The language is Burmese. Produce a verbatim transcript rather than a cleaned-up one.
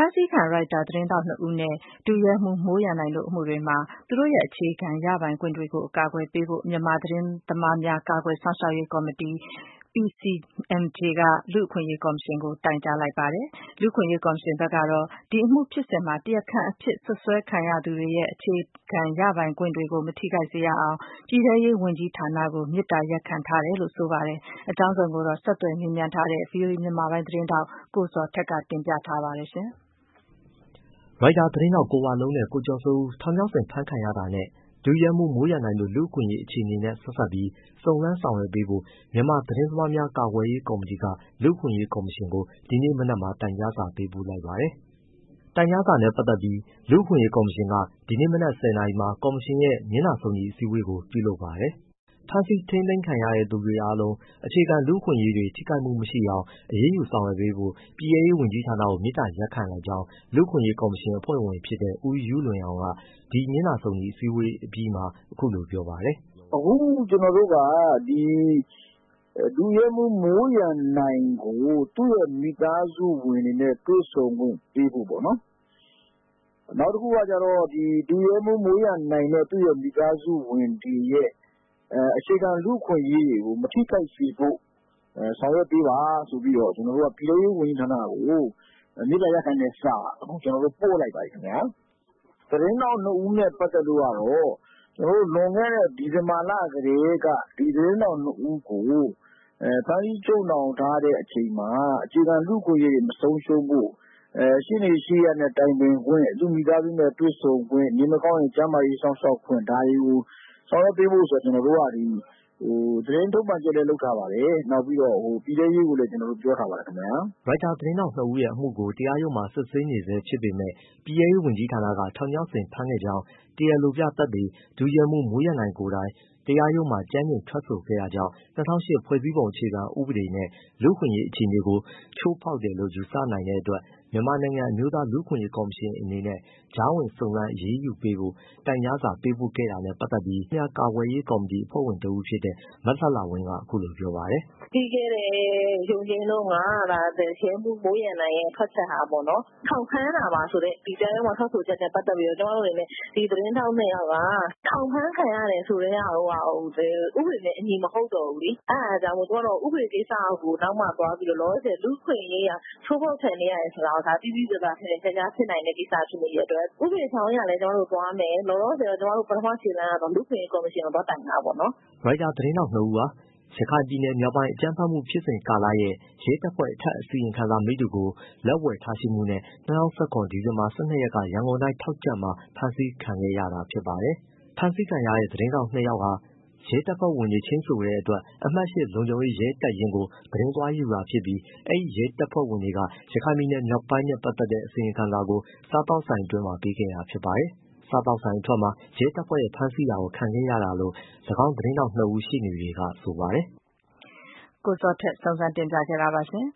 မ်းဆီးခံရိုက်တာသတင်းထောက်နှစ်ဦးနဲ့ဒုရဲမှူးမိုးရန်နိုင်တို့အမှုတွေမှာသူတို့ရဲ့အခြေခံရပိုင်ခွင့်တွေကိုအကာအကွယ်ပေးဖို့မြန်မာသတင်းသမားများကာကွယ်စောင့်ရှောက်ရေးကော်မတီ P C M J ကလူ့အခွင့်အရေးကော်မရှင်ကိုတိုင်ကြားလိုက်ပါတယ်။ လူ့အခွင့်အရေးကော်မရှင်ဘက်ကတော့ဒီအမှုဖြစ်စဉ်မှာတရားခံအဖြစ်စွပ်စွဲခံရသူတွေရဲ့အခြေခံရပိုင်ခွင့်တွေကိုမထိခိုက်စေရအောင်ပြည်ထဲရေးဝန်ကြီးဌာနကိုမေတ္တာရပ်ခံထားတယ်လို့ဆိုပါတယ်။အကြောင်းစုံကိုတော့ဆက်သွယ်မေးမြန်းထားတဲ့ ဗွီအိုအေမြန်မာပိုင်းသတင်းထောက်ကိုဇော်ထက်ကတင်ပြထားပါတယ်ရှင်။ရိုက်တာသတင်းထောက်ကိုဝလုံးနဲ့ကိုကျော်စိုးဦးထောင်ချောက်ဆင်ဖမ်းခံရတာနဲ့ဒုရဲမှူးမိုးရန်နိုင်တို့လူ့အခွင့်အရေးအခြေအနေနဲ့ဆက်စပ်ပြီးစုံစမ်းဆောင်ရွက်ပေးဖို့မြန်မာသတင်းသမားများကာကွယ်ရေးကော်မတီကလူ့အခွင့်အရေးကော်မရှင်ကိုဒီနေ့မနက်မှာတိုင်ကြားစာပေးပို့လိုက်ပါတယ်။တိုင်ကြားစာနဲ့ပတ်သက်ပြီးလူ့အခွင့်အရေးကော်မရှင်ကဒီနေ့မနက်ဆယ်နာရီမှာကော်မရှင်ရဲ့မျက်နှာစုံညီအစည်းအဝေးကိုပြုလုပ်ပါတယ်။ဖမ်းဆီးထိန်းသိမ်းခံရတဲ့သူတွေအားလုံးအခြေခံလူ့အခွင့်အရေးတွေထိခိုက်မှုမရှိအောင်အရေးယူဆောင်ရွက်ပေးဖို့ပြည်ထဲရေးဝန်ကြီးဌာနကိုမေတ္တာရပ်ခံလိုက်ကြောင်းလူ့အခွင့်အရေးကော်မရှင်အဖွဲ့ဝင်ဖြစ်တဲ့ဦးယုလွင်အောင်ကဒီမျက်နှာစုံညီအစည်းအဝေးအပြီးမှာအခုလိုပြောပါတယ်။အခုကျွန်တော်တို့ကဒီဒုရဲမှူးမိုးရန်နိုင်ကိုသူ့ရဲ့မိသားစုဝင်တွေနဲ့တွေ့ဆုံခွင့်ပေးဖို့ပေါ့နော်။နောက်တစ်ခုကကျတော့ဒီဒုရဲမှူးမိုးရန်နိုင်နဲ့သူ့ရဲ့မိသားစုဝင်တွေရဲ့အခြေခံလူ့အခွင့်အရေးတွေကိုမထိခိုက်စေဖို့ဆောင်ရွက်ပေးပါဆိုပြီးတော့ကျွန်တော်တို့ကပြည်ထဲရေးဝန်ကြီးဌာနကိုမေတ္တာရပ်ခံတဲ့စာကျွန်တော်တို့ပို့လိုက်ပါခင်ဗျာ။သတင်းထောက်နှစ်ဦးနဲ့ပတ်သက်လို့ကတော့ကျွန်တော်တို့လွန်ခဲ့တဲ့ဒီဇင်ဘာလကတည်းကဒီသတင်းထောက်နှစ်ဦးကိုအဲဖမ်းဆီးချုပ်နှောင်ထားတဲ့အချိန်မှာအခြေခံလူ့အခွင့်အရေးတွေမဆုံးရှုံးဖို့အဲရှင်းနေရှိရတဲ့တိုင်ပင်ခွင့်သူမိသားစုနဲ့တွေ့ဆုံခွင့်နေမကောင်းရင်ကျန်းမာရေးစောင့်ရှောက်ခွင့်ဒါတွေကိုဆောင်ရွက်ပေးဖို့ဆိုတော့ကျွန်တော်တို့ကဒီဟိုသတင်းထုတ်ပြန်ချက်လည်းလုပ်ထားပါတယ်နောက်ပြီးတော့ဟိုပြည်ထဲရေးကိုလည်းကျွန်တော်တို့ပြောထားပါတယ်ခင်ဗျာ။ရိုက်တာသတင်းထောက်နှစ်ဦးရဲ့အမှုကိုတရားရုံးမှာစစ်ဆေးနေဆဲဖြစ်ပေမဲ့ပြည်ထဲရေးဝန်ကြီးဌာနကထောင်ချောက်ဆင်ဖမ်းခဲ့ကြောင်းတရားလိုပြသက်သေဒုရဲမှူးမိုးရန်နိုင်ကိုယ်တိုင်တရားရုံးမှာကြမ်းကြုတ်ထွက်ဆိုခဲ့တာကြောင့်၂၀၀၈ဖွဲ့စည်းပုံအခြေခံဥပဒေနဲ့လူ့အခွင့်အရေးအခြေအနေကိုချိုးဖောက်တယ်လို့ယူဆနိုင်တဲ့အတွက်မြန်မာနိုင်ငံအမျိုးသားလူ့အခွင့်အရေးကော်မရှင်အနေနဲ့ကြားဝင်စုံစမ်းအရေးယူပေးဖို့တိုင်ကြားစာပေးပို့ခဲ့တာနဲ့ပတ်သက်ပြီးများကာကွယ်ရေးကော်မတီအဖွဲ့ဝင်တဦးဖြစ်တဲ့မလှလှဝင်းကအခုလိုပြောပါတယ်။ပြီးခဲ့တဲ့ရုံးချင်းတော့ကဒါရဲမှူးမိုးရန်နိုင်ရဲ့ဖတ်ချက်ဟာပေါ့နော်ထောင်ဖမ်းတာပါဆိုတဲ့ဒီတရားရုံးမှာထွက်ဆိုချက်နဲ့ပတ်သက်ပြီးတော့ကျွန်တော်တို့အနေနဲ့ဒီသတင်းထောက်နှစ်ယောက်ကထောင်ဖမ်းခံရတယ်ဆိုတဲ့ဟိုဟာဟိုဥပဒေနဲ့အညီမဟုတ်တော့ဘူးလေအဲအားကြောင့်မို့တို့ကတော့ဥပဒေကိစ္စကိုနောက်မှသွားပြီးတော့လောဆယ်လူ့ခွင့်ရေးရချိုးဖောက်ခံနေရတယ်ဆိုတာကဒါပြီးပြီးဆိုတာဖြစ်နေကြကြဖြစ်နိုင်တဲ့ကိစ္စဖြစ်နေတဲ့အတွက်ဥပဒေဆောင်ရလည်းကျွန်တော်တို့သွားမယ်လောလောဆယ်ကျွန်တော်တို့ပထမခြေလှမ်းကတော့လူ့ခွင့်ရေးကော်မရှင်ကိုတော့တိုင်တာပေါ့နော်။ရိုက်တာသတင်းထောက်နှစ်ဦးဟာရခိုင်ပြည်နယ်မြောက်ပိုင်းအကြမ်းဖက်မှုဖြစ်စဉ်ကာလရဲ့ရဲတပ်ဖွဲ့အထက်အစီရင်ခံစာမိတ္တူကိုလက်ဝယ်ထားရှိမှုနဲ့၂၀၁၇ဒီဇင်ဘာ၁၂ရက်ကရန်ကုန်တိုင်းထောက်ကြံ့မှာဖမ်းဆီးခံခဲ့ရတာဖြစ်ပါတယ်။ဖမ်းဆီးခံရတဲ့သတင်းထောက်နှစ်ယောက်ဟာရဲတပ်ဖွဲ့ဝင်တွေချင်းဆိုတဲ့အတွက်အမှတ်၈လုံခြုံရေးရဲတပ်ရင်းကိုသတင်းသွားယူတာဖြစ်ပြီးအဲဒီရဲတပ်ဖွဲ့ဝင်တွေကရခိုင်ပြည်နယ်မြောက်ပိုင်းနဲ့ပတ်သက်တဲ့အစီရင်ခံစာကိုစားပေါက်ဆိုင်အတွင်းမှာပေးခဲ့တာဖြစ်ပါတယ်။စားပေါက်ဆိုင်အထွက်မှာရဲတပ်ဖွဲ့ရဲ့ဖမ်းဆီးတာကိုခံခဲ့ရတာလို့၎င်းသတင်းထောက်နှစ်ဦးရှိနေတွေကဆိုပါတယ်။ကိုဇော်ထက်စုံစမ်းတင်ပြခဲ့တာပါရှင်။